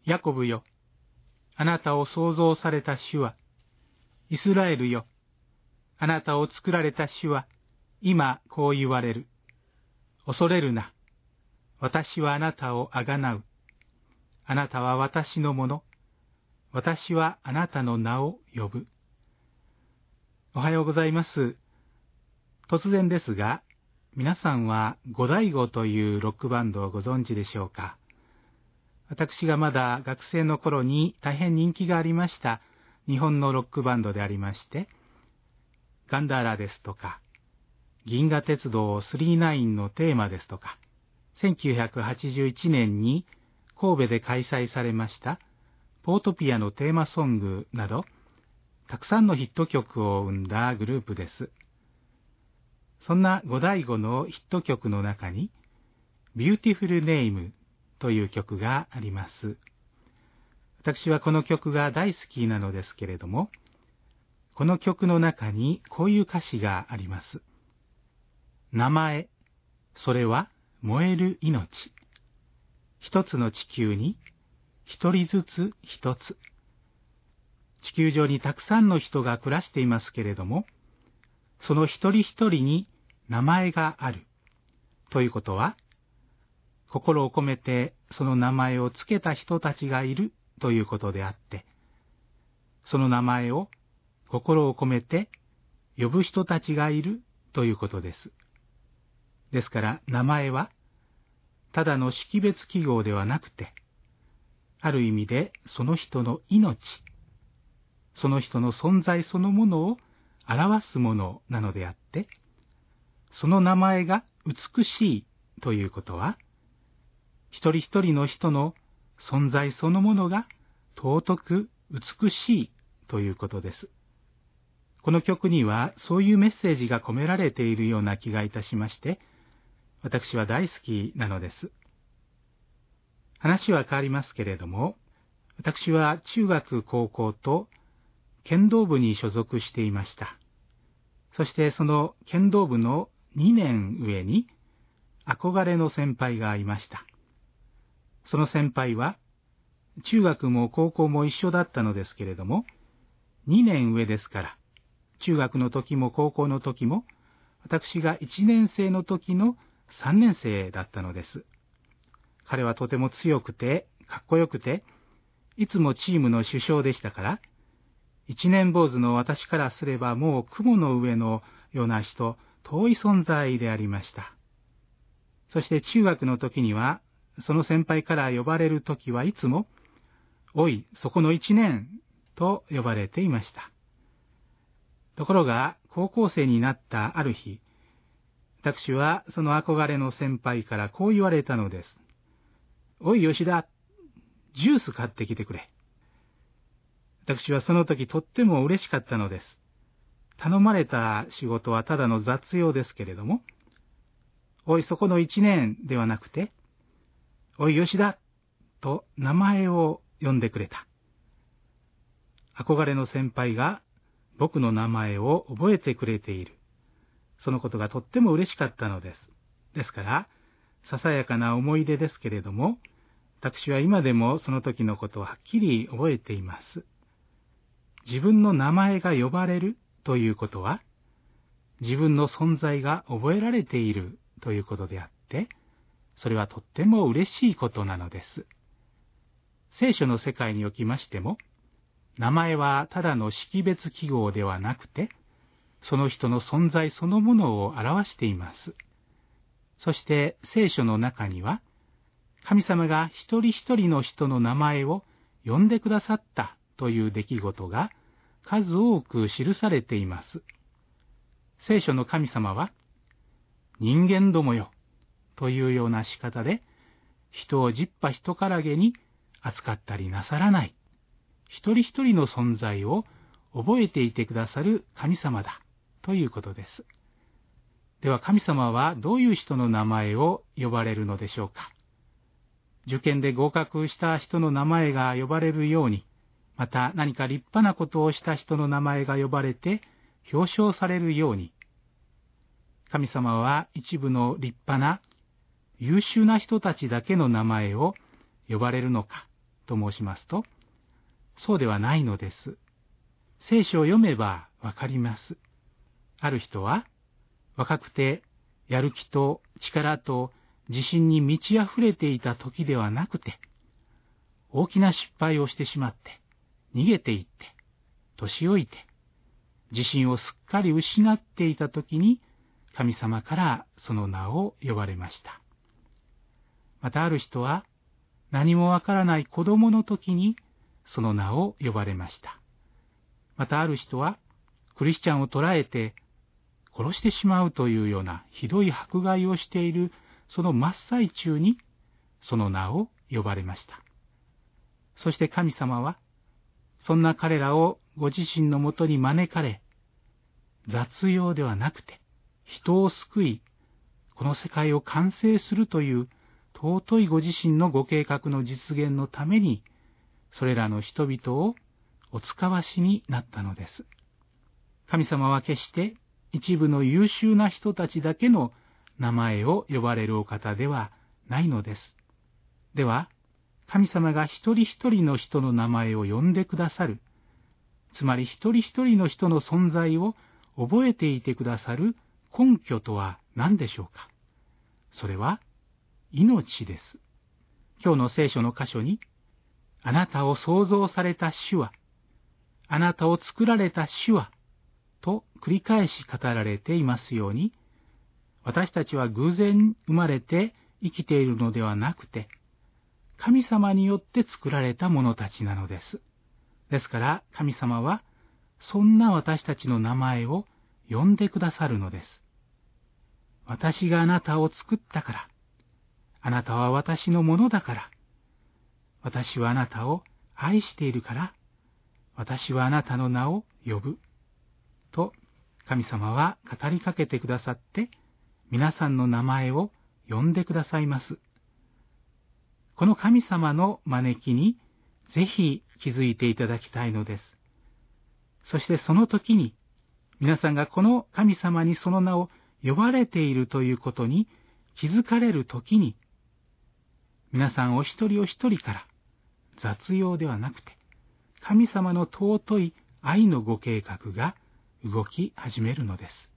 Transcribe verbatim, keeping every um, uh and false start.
ヤコブよ、あなたを創造された主は、イスラエルよ、あなたを作られた主は、今こう言われる。恐れるな。私はあなたをあがなう。あなたは私のもの。私はあなたの名を呼ぶ。おはようございます。突然ですが、皆さんはゴダイゴというロックバンドをご存知でしょうか。私がまだ学生の頃に大変人気がありました日本のロックバンドでありまして、ガンダーラですとか、銀河鉄道さんじゅうきゅうのテーマですとか、せんきゅうひゃくはちじゅういちねんに神戸で開催されましたポートピアのテーマソングなど、たくさんのヒット曲を生んだグループです。そんなゴダイゴのヒット曲の中に、ビューティフルネームという曲があります。私はこの曲が大好きなのですけれども、この曲の中にこういう歌詞があります。名前、それは燃える命。一つの地球に一人ずつ一つ。地球上にたくさんの人が暮らしていますけれども、その一人一人に名前がある。ということは、心を込めてその名前をつけた人たちがいるということであって、その名前を心を込めて呼ぶ人たちがいるということです。ですから名前はただの識別記号ではなくて、ある意味でその人の命、その人の存在そのものを表すものなのであって、その名前が美しいということは、一人一人の人の存在そのものが尊く美しいということです。この曲にはそういうメッセージが込められているような気がいたしまして、私は大好きなのです。話は変わりますけれども、私は中学高校と剣道部に所属していました。そしてその剣道部のにねん上に憧れの先輩がいました。その先輩は中学も高校も一緒だったのですけれども、にねん上ですから、中学の時も高校の時も、私がいちねん生の時のさんねん生だったのです。彼はとても強くて、かっこよくて、いつもチームの主将でしたから、一年坊主の私からすればもう雲の上のような人、遠い存在でありました。そして中学の時には、その先輩から呼ばれる時はいつも、おい、そこの一年と呼ばれていました。ところが、高校生になったある日、私はその憧れの先輩からこう言われたのです。おい吉田、ジュース買ってきてくれ。私はその時とっても嬉しかったのです。頼まれた仕事はただの雑用ですけれども、おいそこの一年ではなくて、おい吉田と名前を呼んでくれた。憧れの先輩が僕の名前を覚えてくれている。そのことがとっても嬉しかったのです。ですから、ささやかな思い出ですけれども、私は今でもその時のことをはっきり覚えています。自分の名前が呼ばれるということは、自分の存在が覚えられているということであって、それはとっても嬉しいことなのです。聖書の世界におきましても、名前はただの識別記号ではなくて、その人の存在そのものを表しています。そして聖書の中には、神様が一人一人の人の名前を呼んでくださったという出来事が数多く記されています。聖書の神様は、人間どもよというような仕方で、人を十羽人からげに扱ったりなさらない、一人一人の存在を覚えていてくださる神様だということです。では神様はどういう人の名前を呼ばれるのでしょうか。受験で合格した人の名前が呼ばれるように、また何か立派なことをした人の名前が呼ばれて表彰されるように、神様は一部の立派な優秀な人たちだけの名前を呼ばれるのかと申しますと、そうではないのです。聖書を読めばわかります。ある人は、若くてやる気と力と自信に満ち溢れていた時ではなくて、大きな失敗をしてしまって、逃げていって、年老いて、自信をすっかり失っていた時に、神様からその名を呼ばれました。またある人は、何もわからない子供の時に、その名を呼ばれました。またある人は、クリスチャンを捕らえて、殺してしまうというようなひどい迫害をしているその真っ最中にその名を呼ばれました。そして神様はそんな彼らをご自身のもとに招かれ、雑用ではなくて人を救い、この世界を完成するという尊いご自身のご計画の実現のために、それらの人々をお使わしになったのです。神様は決して一部の優秀な人たちだけの名前を呼ばれるお方ではないのです。では、神様が一人一人の人の名前を呼んでくださる、つまり一人一人の人の存在を覚えていてくださる根拠とは何でしょうか。それは命です。今日の聖書の箇所に、あなたを創造された主は、あなたを作られた主は、と繰り返し語られていますように、私たちは偶然生まれて生きているのではなくて、神様によって作られた者たちなのです。ですから神様は、そんな私たちの名前を呼んでくださるのです。私があなたを作ったから、あなたは私のものだから、私はあなたを愛しているから、私はあなたの名を呼ぶ。と神様は語りかけてくださって、皆さんの名前を呼んでくださいます。この神様の招きにぜひ気づいていただきたいのです。そしてその時に、皆さんがこの神様にその名を呼ばれているということに気づかれる時に、皆さんお一人お一人から雑用ではなくて、神様の尊い愛のご計画が動き始めるのです。